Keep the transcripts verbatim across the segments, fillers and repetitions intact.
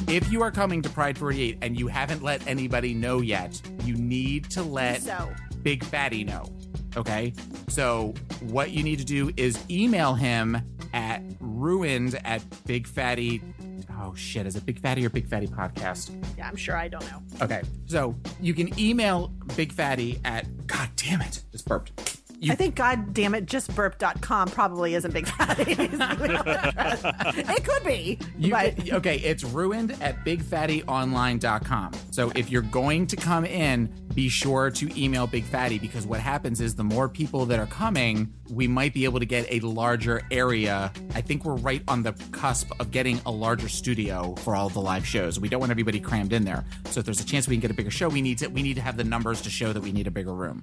if you are coming to Pride forty-eight and you haven't let anybody know yet, you need to let So. Big Fatty know. Okay? So what you need to do is email him at ruined at Big Fatty. Oh shit, is it Big Fatty or Big Fatty Podcast? Yeah, I'm sure I don't know. Okay. So you can email Big Fatty at, God damn it, just burped. You, I think, God damn it, just burp dot com probably isn't Big Fatty's email address. It could be. You but... can, okay, it's ruined at big fatty online dot com. So if you're going to come in, be sure to email Big Fatty, because what happens is the more people that are coming, we might be able to get a larger area. I think we're right on the cusp of getting a larger studio for all of the live shows. We don't want everybody crammed in there. So if there's a chance we can get a bigger show, we need to we need to have the numbers to show that we need a bigger room.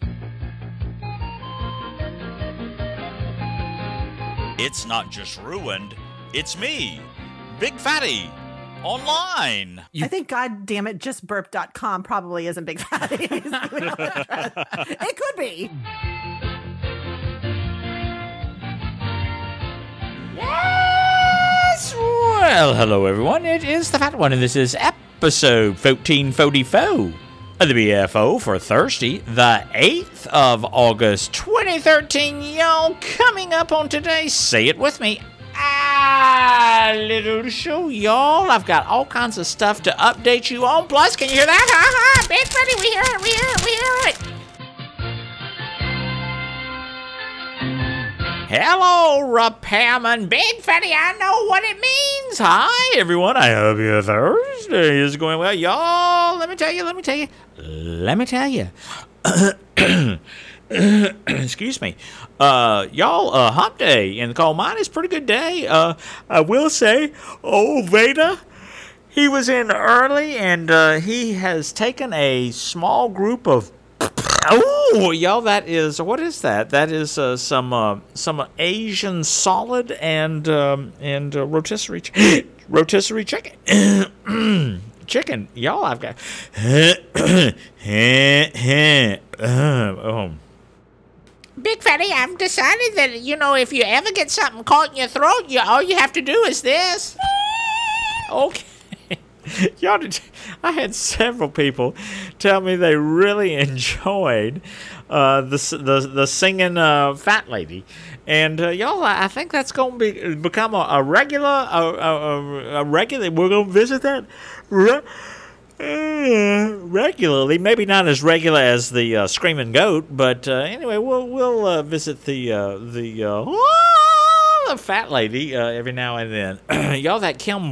It's not just ruined, it's me, Big Fatty, online. You... I think, God damn it, just burp dot com probably isn't Big Fatty's email address. It could be. Yes! Well, hello everyone, it is the Fat One, and this is episode fourteen forty-four of the B F O for Thursday, the eighth of August, twenty thirteen. Y'all, coming up on today's Say It With Me, ah, little show, y'all. I've got all kinds of stuff to update you on. Plus, can you hear that? Ha ha! Big Fatty, we hear it, we hear it, we hear it. Hello, repairman. Big Fatty, I know what it means. Hi, everyone. I hope your Thursday is going well. Y'all, let me tell you, let me tell you, let me tell you. Excuse me. Uh, y'all, uh, hump day in the coal mine is a pretty good day. Uh, I will say, old Veda, he was in early, and uh, he has taken a small group of Oh, y'all, that is, what is that? That is uh, some uh, some Asian solid and um, and uh, rotisserie ch- rotisserie chicken. Chicken, y'all, I've got. oh. Big Fatty, I've decided that, you know, if you ever get something caught in your throat, you all you have to do is this. Okay. Y'all, did, I had several people tell me they really enjoyed uh, the the the singing uh, fat lady, and uh, y'all, I think that's going to be become a, a regular a, a, a regular. We're going to visit that re- uh, regularly, maybe not as regular as the uh, screaming goat, but uh, anyway, we'll we'll uh, visit the uh, the. Uh, the fat lady uh, every now and then. Y'all, that Kim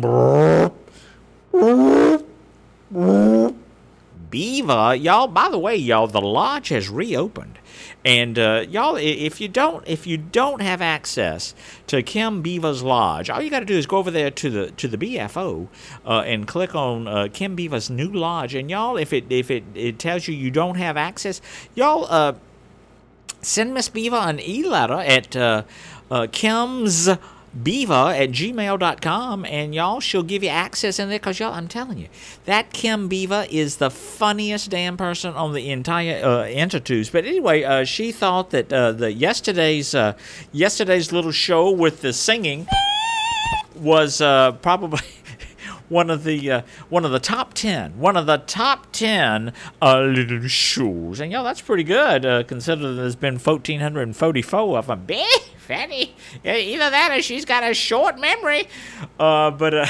Beaver, y'all, by the way, y'all, the lodge has reopened. And uh, y'all, if you don't if you don't have access to Kim Beaver's lodge, all you got to do is go over there to the to the B F O uh, and click on uh, Kim Beaver's new lodge. And y'all, if it if it, it tells you you don't have access, y'all uh, send Miss Beaver an e-letter at uh, uh, Kim's Beaver at gmail dot com, and y'all, she'll give you access in there, because y'all, I'm telling you, that Kim Beaver is the funniest damn person on the entire uh, Intertubes. But anyway, uh, she thought that uh, the yesterday's uh, yesterday's little show with the singing was uh, probably one of the uh, one of the top ten, one of the top ten uh, little shows, and y'all, that's pretty good uh, considering there's been fourteen forty-four of them. Big Fatty, either that or she's got a short memory. Uh, but uh,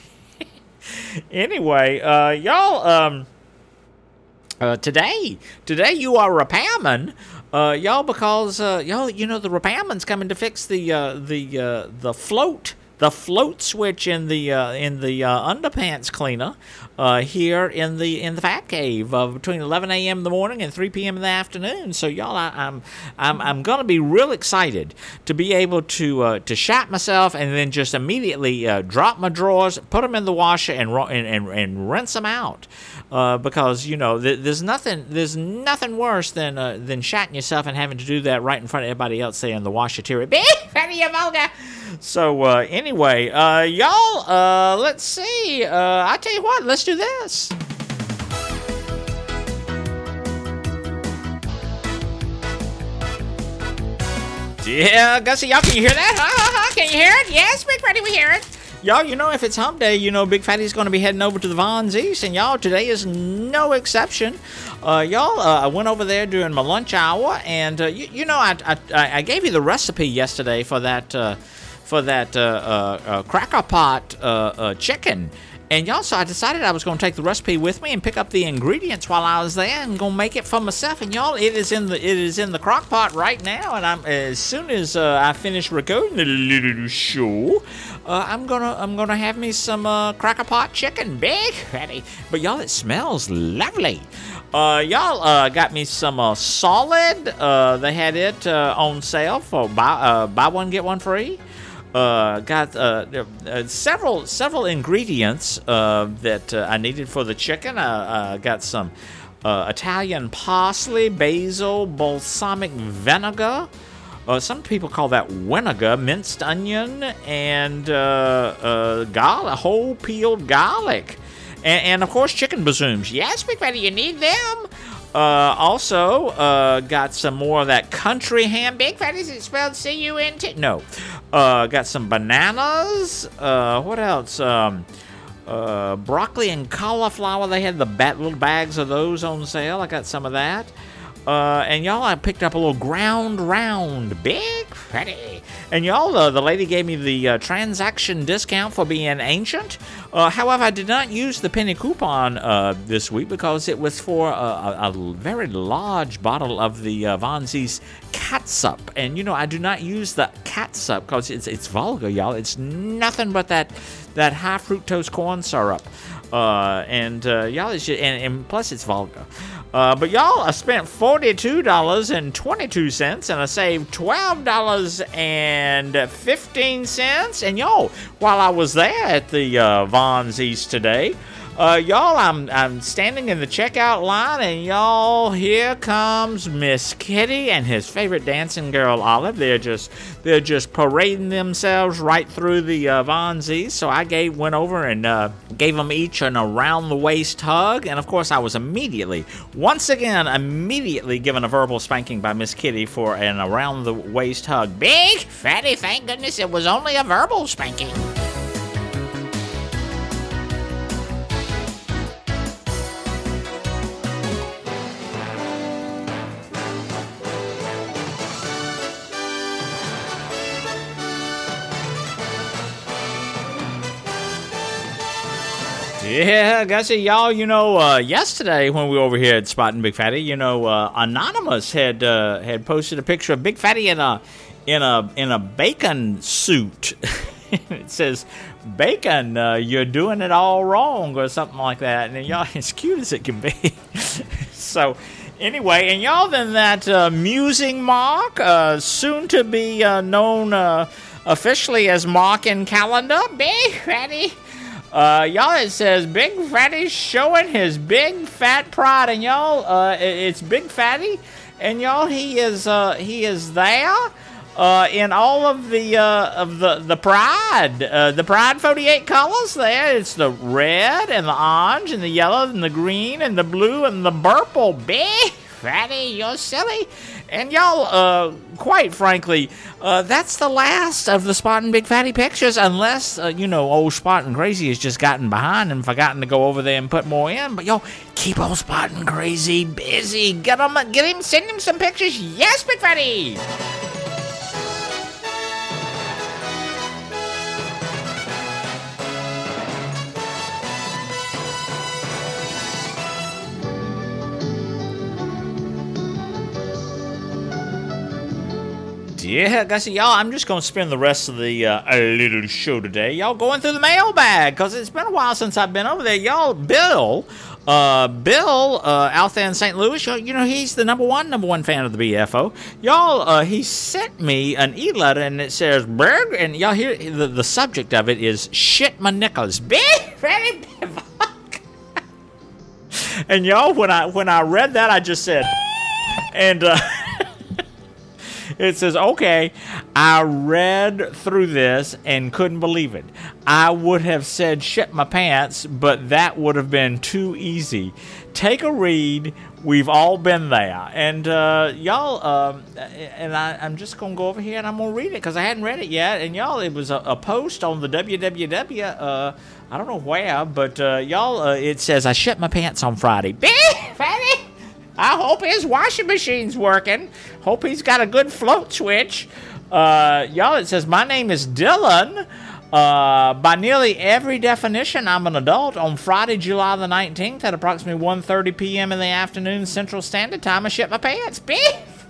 anyway, uh, y'all, um, uh, today, today you are repairman. Uh, y'all, because uh, y'all, you know, the repairman's coming to fix the uh, the uh, the float. The float switch in the uh, in the uh, underpants cleaner uh, here in the in the Fat Cave uh, between eleven a.m. in the morning and three p.m. in the afternoon. So y'all, I, I'm I'm I'm gonna be real excited to be able to uh, to shop myself and then just immediately uh, drop my drawers, put them in the washer, and and and, and rinse them out. Uh, because you know th- there's nothing there's nothing worse than uh, than shatting yourself and having to do that right in front of everybody else there in the washateria. Big Fatty, you vulgar. So uh, anyway, uh, y'all, uh, let's see. Uh, I tell you what, let's do this. Yeah, Gussie, y'all, can you hear that? Ha ha ha! Can you hear it? Yes, Big Fatty, we hear it. Y'all, you know, if it's hump day, you know, Big Fatty's going to be heading over to the Vons East, and y'all, today is no exception. Uh, y'all, uh, I went over there during my lunch hour, and, uh, you, you know, I, I I gave you the recipe yesterday for that, uh, for that uh, uh, uh, cracker pot uh, uh, chicken. And y'all, so I decided I was going to take the recipe with me and pick up the ingredients while I was there and go make it for myself. And y'all, it is in the it is in the crock pot right now. And I'm as soon as uh, I finish recording the little show, uh, I'm gonna I'm gonna have me some uh, cracker pot chicken, Big Fatty. But y'all, it smells lovely. Uh, y'all uh, got me some uh, solid. Uh, they had it uh, on sale for buy uh, buy one get one free. Uh, got uh, uh, several several ingredients uh, that uh, I needed for the chicken. I uh, uh, got some uh, Italian parsley, basil, balsamic vinegar. Uh, some people call that vinegar, minced onion, and uh, uh, garlic, whole peeled garlic, and, and of course chicken bazooms. Yes, Big Fatty, you need them. Uh, also, uh, got some more of that country ham. Big Fatty, is it spelled C U N T? No. Uh, got some bananas. Uh, what else? Um, uh, broccoli and cauliflower. They had the bat- little bags of those on sale. I got some of that. Uh, and y'all, I picked up a little ground round. Big Fatty. And y'all, uh, the lady gave me the uh, transaction discount for being ancient. Uh, however, I did not use the penny coupon uh, this week because it was for a, a, a very large bottle of the uh, Vons East catsup. And, you know, I do not use the catsup because it's it's vulgar, y'all. It's nothing but that, that high fructose corn syrup. Uh, and, uh, y'all, it's just, and, and plus it's vulgar. Uh, but y'all, I spent forty-two dollars and twenty-two cents and I saved twelve dollars and fifteen cents. And y'all, while I was there at the uh, Vons East today, uh, y'all, I'm I'm standing in the checkout line, and y'all, here comes Miss Kitty and his favorite dancing girl, Olive. They're just they're just parading themselves right through the uh, Vons East. So I gave went over and uh, gave them each an around the waist hug, and of course I was immediately, once again, immediately given a verbal spanking by Miss Kitty for an around the waist hug. Big Fatty, thank goodness it was only a verbal spanking. Yeah, guys, y'all, you know, uh, yesterday when we were over here at Spotting Big Fatty, you know, uh, Anonymous had uh, had posted a picture of Big Fatty in a in a in a bacon suit. It says, "Bacon, uh, you're doing it all wrong," or something like that. And y'all, as cute as it can be. So, anyway, and y'all, then that uh, musing Mark, uh, soon to be uh, known uh, officially as Mark in Calendar, Big Fatty. Uh, y'all, it says Big Fatty showing his big fat pride, and y'all, uh, it's Big Fatty, and y'all, he is, uh, he is there, uh, in all of the, uh, of the, the pride, uh, the pride forty-eight colors there. It's the red, and the orange, and the yellow, and the green, and the blue, and the purple. Big Fatty, you're silly. And y'all, uh, quite frankly, uh, that's the last of the Spotting Big Fatty pictures, unless, uh, you know, old Spotting Crazy has just gotten behind and forgotten to go over there and put more in. But y'all, keep old Spotting Crazy busy. Get him, get him, send him some pictures. Yes, Big Fatty! Yeah, guys, y'all, I'm just going to spend the rest of the uh, little show today, y'all, going through the mailbag, because it's been a while since I've been over there. Y'all, Bill, uh, Bill, uh, out there in Saint Louis, you know, he's the number one, number one fan of the B F O. Y'all, uh, he sent me an e-letter, and it says, Berg, and y'all hear, the, the subject of it is, shit my knickers. Big Fatty fuck. And y'all, when I, when I read that, I just said, and, uh... It says, okay, I read through this and couldn't believe it. I would have said shit my pants, but that would have been too easy. Take a read. We've all been there. And uh, y'all, um, and I, I'm just going to go over here and I'm going to read it because I hadn't read it yet. And y'all, it was a, a post on the W W W, uh, I don't know where, but uh, y'all, uh, it says, I shit my pants on Friday. Fatty! I hope his washing machine's working. Hope he's got a good float switch. Uh, y'all, it says, my name is Dylan. Uh, by nearly every definition, I'm an adult. On Friday, July the nineteenth, at approximately one thirty p.m. in the afternoon Central Standard Time, I shit my pants. Beef!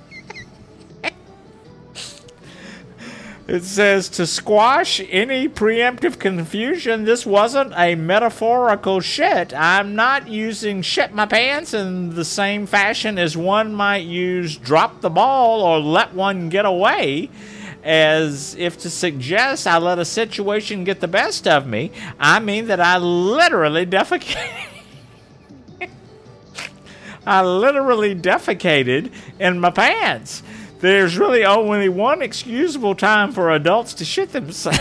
It says, to squash any preemptive confusion, this wasn't a metaphorical shit. I'm not using shit my pants in the same fashion as one might use drop the ball or let one get away, as if to suggest I let a situation get the best of me. I mean that I literally defecated. I literally defecated in my pants. There's really only one excusable time for adults to shit themselves.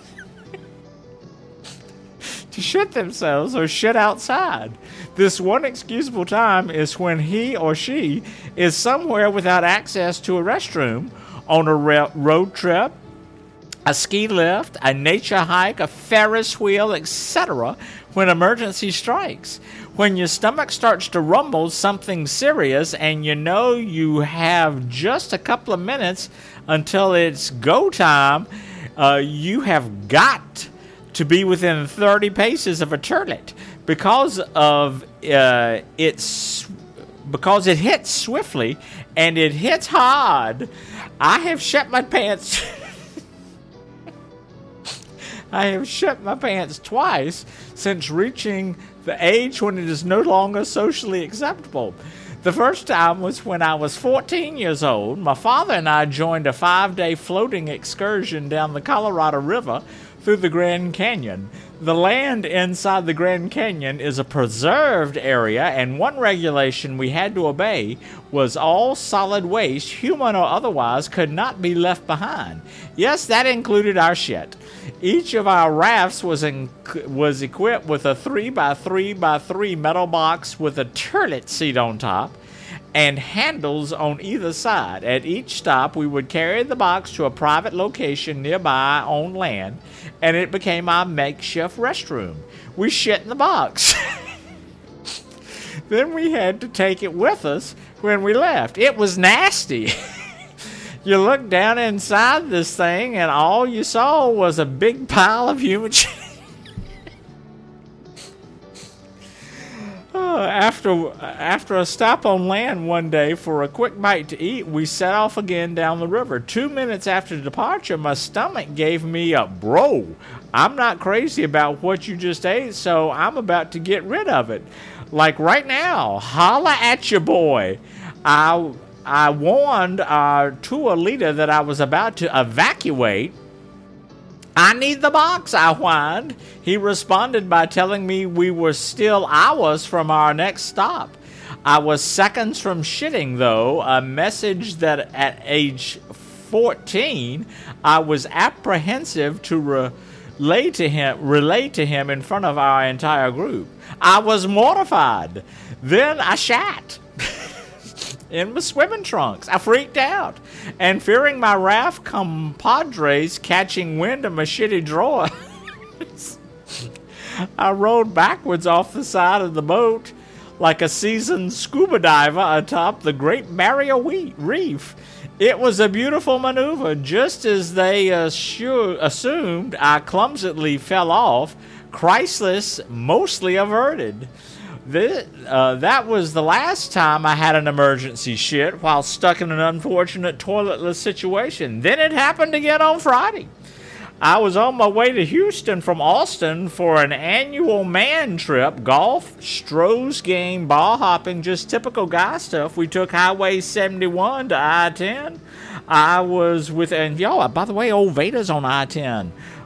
to shit themselves or shit outside. This one excusable time is when he or she is somewhere without access to a restroom, on a re- road trip, a ski lift, a nature hike, a Ferris wheel, et cetera, when emergency strikes. When your stomach starts to rumble something serious and you know you have just a couple of minutes until it's go time, uh, you have got to be within thirty paces of a toilet because of uh, its because it hits swiftly and it hits hard. I have shit my pants. I have shit my pants twice since reaching the age when it is no longer socially acceptable. The first time was when I was fourteen years old. My father and I joined a five-day floating excursion down the Colorado River through the Grand Canyon. The land inside the Grand Canyon is a preserved area, and one regulation we had to obey was all solid waste, human or otherwise, could not be left behind. Yes, that included our shit. Each of our rafts was in, was equipped with a three by three by three metal box with a toilet seat on top and handles on either side. At each stop, we would carry the box to a private location nearby on land, and it became our makeshift restroom. We shit in the box. Then we had to take it with us when we left. It was nasty. You looked down inside this thing, and all you saw was a big pile of human shit. uh, after, after a stop on land one day for a quick bite to eat, we set off again down the river. Two minutes after departure, my stomach gave me a bro. I'm not crazy about what you just ate, so I'm about to get rid of it. Like right now, holla at your boy. I... I warned our tour leader that I was about to evacuate. I need the box, I whined. He responded by telling me we were still hours from our next stop. I was seconds from shitting, though, a message that at age fourteen I was apprehensive to relay to him, relay to him in front of our entire group. I was mortified. Then I shat. In my swimming trunks. I freaked out. And fearing my raft compadres catching wind of my shitty drawers, I rode backwards off the side of the boat like a seasoned scuba diver atop the Great Barrier Reef. It was a beautiful maneuver. Just as they assu- assumed, I clumsily fell off, crisis mostly averted. This, uh, that was the last time I had an emergency shit while stuck in an unfortunate toiletless situation. Then it happened again on Friday. I was on my way to Houston from Austin for an annual man trip, golf, Stroh's game, ball hopping, just typical guy stuff. We took Highway seventy-one to I ten. I was with, and y'all, by the way, old Vader's on I ten.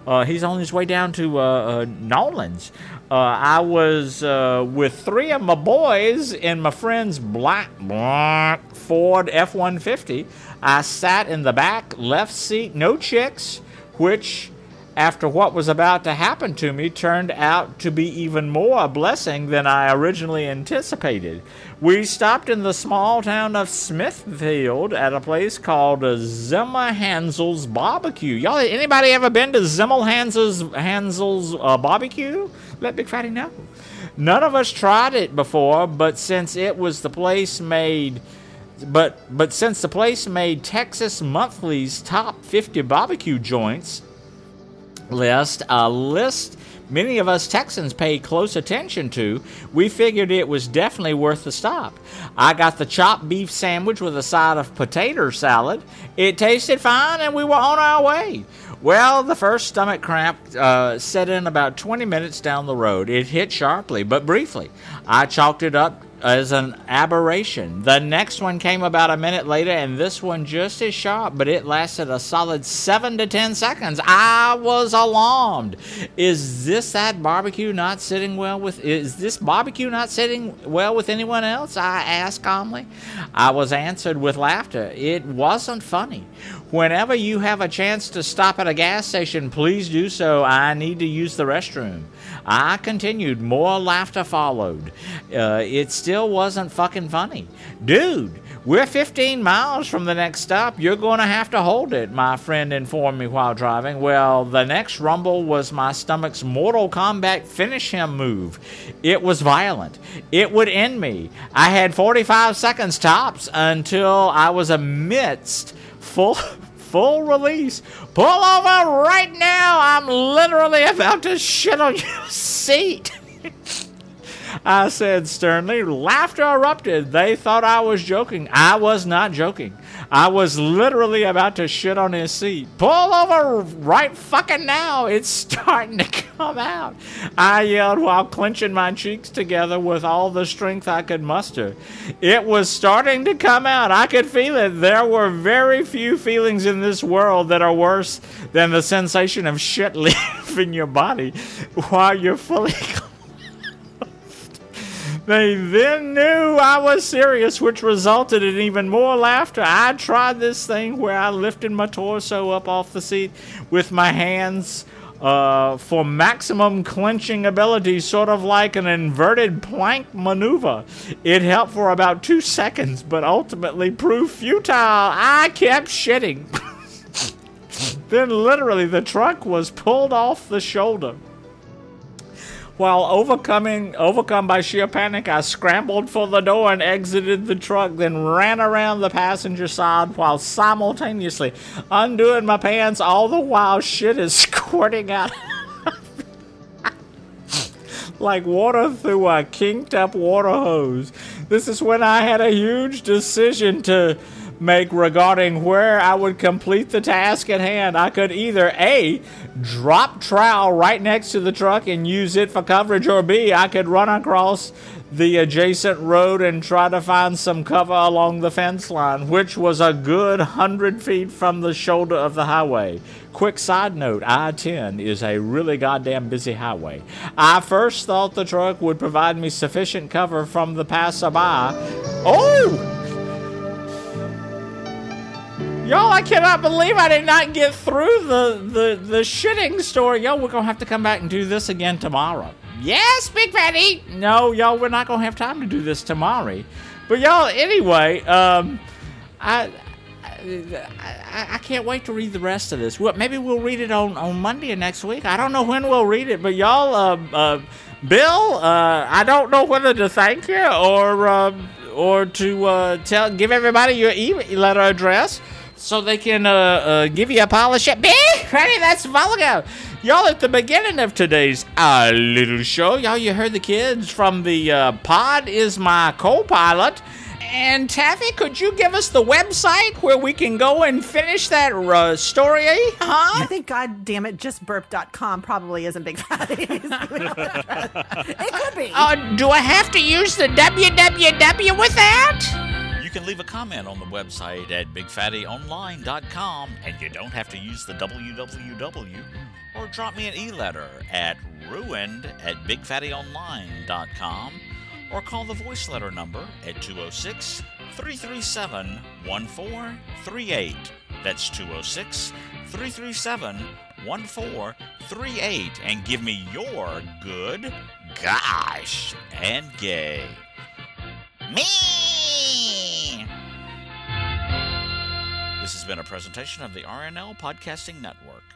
Uh, he's on his way down to uh, uh, Nolans. Uh, I was uh, with three of my boys in my friend's black, black Ford F one fifty. I sat in the back left seat, no chicks, which, after what was about to happen to me, turned out to be even more a blessing than I originally anticipated. We stopped in the small town of Smithfield at a place called uh, Zimmer Hansel's Barbecue. Y'all, anybody ever been to Zimmer Hansel's, Hansel's uh, Barbecue? Let Big Fatty know. None of us tried it before, but since it was the place made... But but since the place made Texas Monthly's top fifty barbecue joints list, a list many of us Texans paid close attention to, we figured it was definitely worth the stop. I got the chopped beef sandwich with a side of potato salad. It tasted fine, and we were on our way. Well, the first stomach cramp uh, set in about twenty minutes down the road. It hit sharply, but briefly. I chalked it up as an aberration. The next one came about a minute later, and this one just as sharp, but it lasted a solid seven to ten seconds. I was alarmed. Is this that barbecue not sitting well with? Is this barbecue not sitting well with anyone else? I asked calmly. I was answered with laughter. It wasn't funny. Whenever you have a chance to stop at a gas station, please do so. I need to use the restroom. I continued. More laughter followed. Uh, it still wasn't fucking funny. Dude, we're fifteen miles from the next stop. You're going to have to hold it, my friend informed me while driving. Well, the next rumble was my stomach's Mortal Kombat finish him move. It was violent. It would end me. I had forty-five seconds tops until I was amidst full... Full release. Pull over right now. I'm literally about to shit on your seat. I said sternly. Laughter erupted. They thought I was joking. I was not joking. I was literally about to shit on his seat. Pull over right fucking now. It's starting to come out. I yelled while clenching my cheeks together with all the strength I could muster. It was starting to come out. I could feel it. There were very few feelings in this world that are worse than the sensation of shit leaving your body while you're fully They then knew I was serious, which resulted in even more laughter. I tried this thing where I lifted my torso up off the seat with my hands uh, for maximum clenching ability, sort of like an inverted plank maneuver. It helped for about two seconds, but ultimately proved futile. I kept shitting. Then literally the truck was pulled off the shoulder. While overcoming, overcome by sheer panic, I scrambled for the door and exited the truck, then ran around the passenger side while simultaneously undoing my pants, all the while shit is squirting out like water through a kinked-up water hose. This is when I had a huge decision to make regarding where I would complete the task at hand. I could either A, drop trowel right next to the truck and use it for coverage, or B, I could run across the adjacent road and try to find some cover along the fence line, which was a good hundred feet from the shoulder of the highway. Quick side note, I ten is a really goddamn busy highway. I first thought the truck would provide me sufficient cover from the passerby. Oh! Y'all, I cannot believe I did not get through the, the, the shitting story. Yo, we're going to have to come back and do this again tomorrow. Yes, Big Fatty! No, y'all, we're not going to have time to do this tomorrow. But y'all, anyway, um, I, I I can't wait to read the rest of this. Well, maybe we'll read it on, on Monday of next week. I don't know when we'll read it, but y'all, uh, uh, Bill, uh, I don't know whether to thank you or, uh, or to uh, tell give everybody your email letter address, so they can uh, uh, give you a pile of shit. Big Fatty, that's Volga. Y'all, at the beginning of today's uh, little show, y'all, you heard the kids from the uh, Pod is my co-pilot. And Taffy, could you give us the website where we can go and finish that uh, story? Huh? I think, God damn it, just burp dot com probably isn't Big Fatty's. It could be. Uh, do I have to use the W W W with that? can leave a comment on the website at big fatty online dot com, and you don't have to use the w w w, or drop me an e-letter at ruined at big fatty online dot com, or call the voice letter number at two oh six, three three seven, one four three eight. That's two oh six, three three seven, one four three eight, and give me your good, gosh, and gay. Me! This has been a presentation of the R N L Podcasting Network.